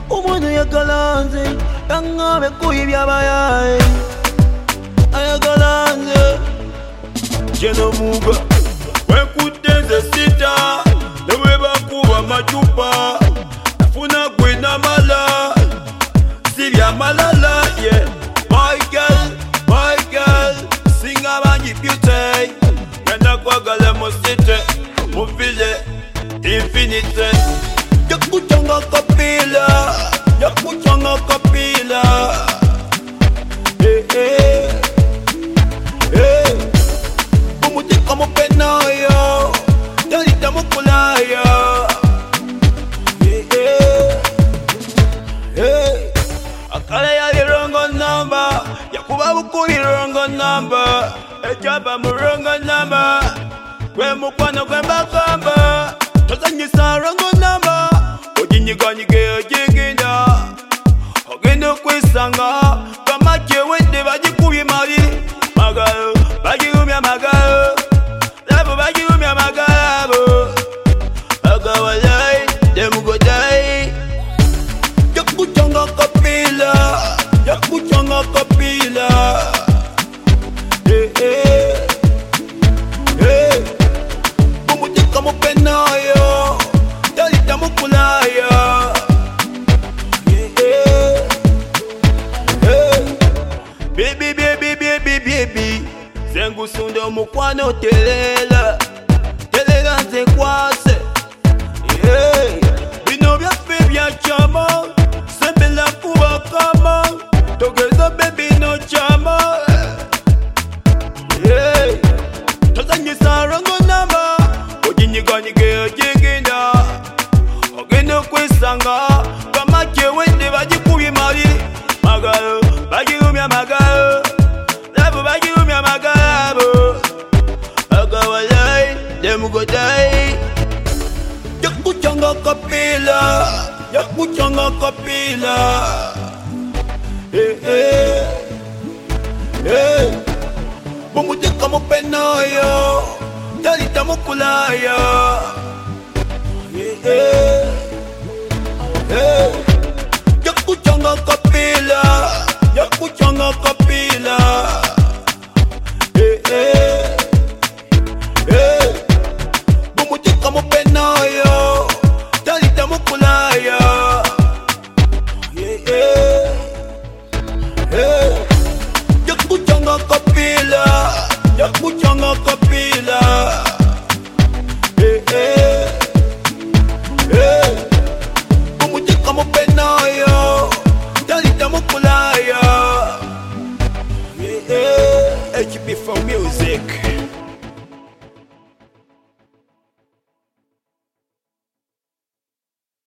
umuntu yakalanze yangabe kuyibyabayaye ayakalanze jeno muga wekutenze sita lewe bakuba machupa nafuna kwena mala sibya malala yeah my girl sing abanyi beauty yenda kwagala musite muvile infinite yakuchanga kapila umutika mupenayo dalita mukulayo akala yalirongo namba yakuba bukuli rongo namba ejaba murongo namba kwe mukwano kwe mbakamba tozanyisa rongo namba ojinyiganyige ojigina ogenda okwisanga bamajje wedde bagikubye mali magalo bagirumya magalo labo bagirumya magalo agawalai demugodai yakuchanga kapila umutika mupenayo dalita mukulayo baby zengusunda mukwano telela nze kwase bino byaffe byachama sembela kuba kama togeza baby no chama tozanyisa rongo namba ojinyiganyige ojigenda ogenda okwisanga bamajje wedde bagikubye mali magalo bagirumya magalo labo bagirumya magalo agawalai demugodai yakuchanga kapila umutika mupenayo dalita mukulayo yakuchanga kapila umutika mupenayo dalita mukulayo yakuchanga kapila umutika mupenayo dalita mukulayo HB for music.